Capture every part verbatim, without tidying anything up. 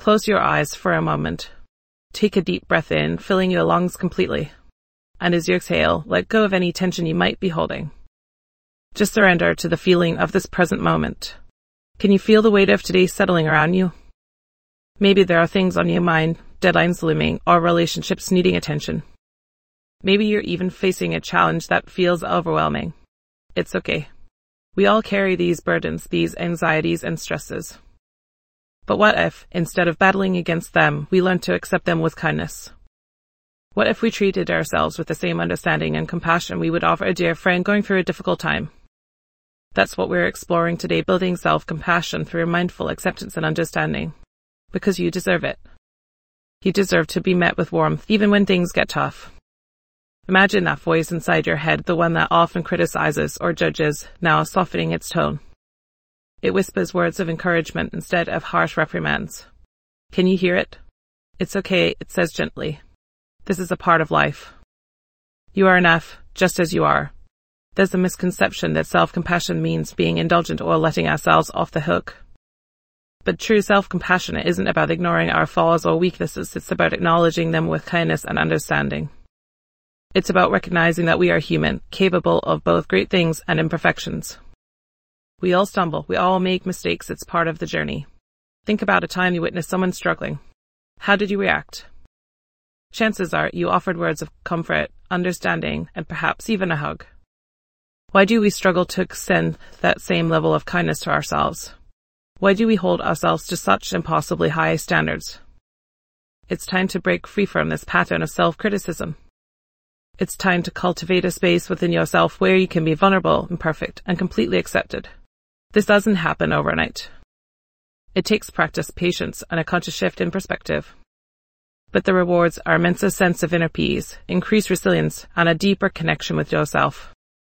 Close your eyes for a moment. Take a deep breath in, filling your lungs completely. And as you exhale, let go of any tension you might be holding. Just surrender to the feeling of this present moment. Can you feel the weight of today settling around you? Maybe there are things on your mind, deadlines looming, or relationships needing attention. Maybe you're even facing a challenge that feels overwhelming. It's okay. We all carry these burdens, these anxieties and stresses. But what if, instead of battling against them, we learn to accept them with kindness? What if we treated ourselves with the same understanding and compassion we would offer a dear friend going through a difficult time? That's what we're exploring today, building self-compassion through mindful acceptance and understanding. Because you deserve it. You deserve to be met with warmth, even when things get tough. Imagine that voice inside your head, the one that often criticizes or judges, now softening its tone. It whispers words of encouragement instead of harsh reprimands. Can you hear it? It's okay, it says gently. This is a part of life. You are enough, just as you are. There's a misconception that self-compassion means being indulgent or letting ourselves off the hook. But true self-compassion isn't about ignoring our flaws or weaknesses, it's about acknowledging them with kindness and understanding. It's about recognizing that we are human, capable of both great things and imperfections. We all stumble, we all make mistakes, it's part of the journey. Think about a time you witnessed someone struggling. How did you react? Chances are you offered words of comfort, understanding, and perhaps even a hug. Why do we struggle to extend that same level of kindness to ourselves? Why do we hold ourselves to such impossibly high standards? It's time to break free from this pattern of self-criticism. It's time to cultivate a space within yourself where you can be vulnerable, imperfect, and completely accepted. This doesn't happen overnight. It takes practice, patience, and a conscious shift in perspective. But the rewards are immense sense of inner peace, increased resilience, and a deeper connection with yourself.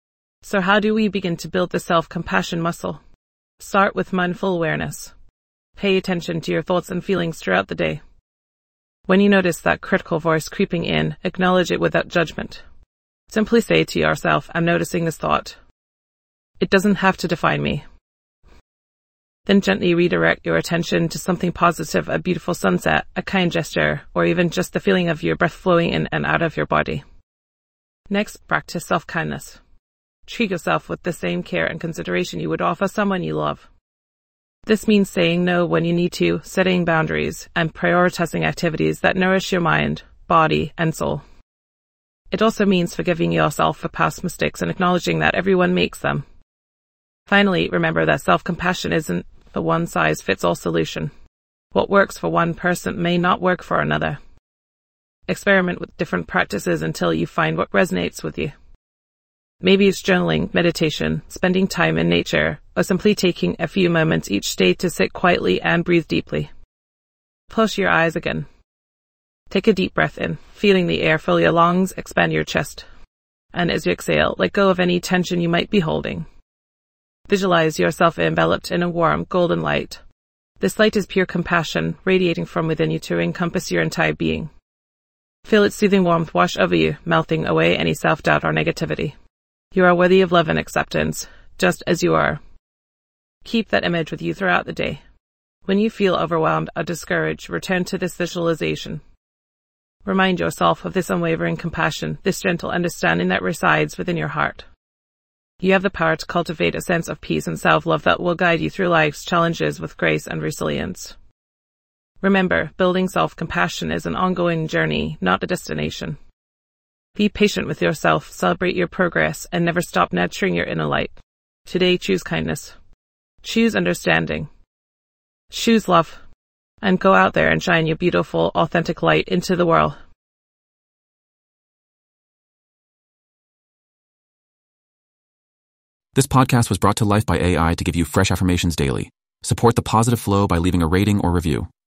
So how do we begin to build the self-compassion muscle? Start with mindful awareness. Pay attention to your thoughts and feelings throughout the day. When you notice that critical voice creeping in, acknowledge it without judgment. Simply say to yourself, I'm noticing this thought. It doesn't have to define me. Then gently redirect your attention to something positive, a beautiful sunset, a kind gesture, or even just the feeling of your breath flowing in and out of your body. Next, practice self-kindness. Treat yourself with the same care and consideration you would offer someone you love. This means saying no when you need to, setting boundaries, and prioritizing activities that nourish your mind, body, and soul. It also means forgiving yourself for past mistakes and acknowledging that everyone makes them. Finally, remember that self-compassion isn't a one-size-fits-all solution. What works for one person may not work for another. Experiment with different practices until you find what resonates with you. Maybe it's journaling, meditation, spending time in nature, or simply taking a few moments each day to sit quietly and breathe deeply. Close your eyes again. Take a deep breath in, feeling the air fill your lungs, expand your chest. And as you exhale, let go of any tension you might be holding. Visualize yourself enveloped in a warm, golden light. This light is pure compassion, radiating from within you to encompass your entire being. Feel its soothing warmth wash over you, melting away any self-doubt or negativity. You are worthy of love and acceptance, just as you are. Keep that image with you throughout the day. When you feel overwhelmed or discouraged, return to this visualization. Remind yourself of this unwavering compassion, this gentle understanding that resides within your heart. You have the power to cultivate a sense of peace and self-love that will guide you through life's challenges with grace and resilience. Remember, building self-compassion is an ongoing journey, not a destination. Be patient with yourself, celebrate your progress, and never stop nurturing your inner light. Today, choose kindness. Choose understanding. Choose love. And go out there and shine your beautiful, authentic light into the world. This podcast was brought to life by A I to give you fresh affirmations daily. Support the positive flow by leaving a rating or review.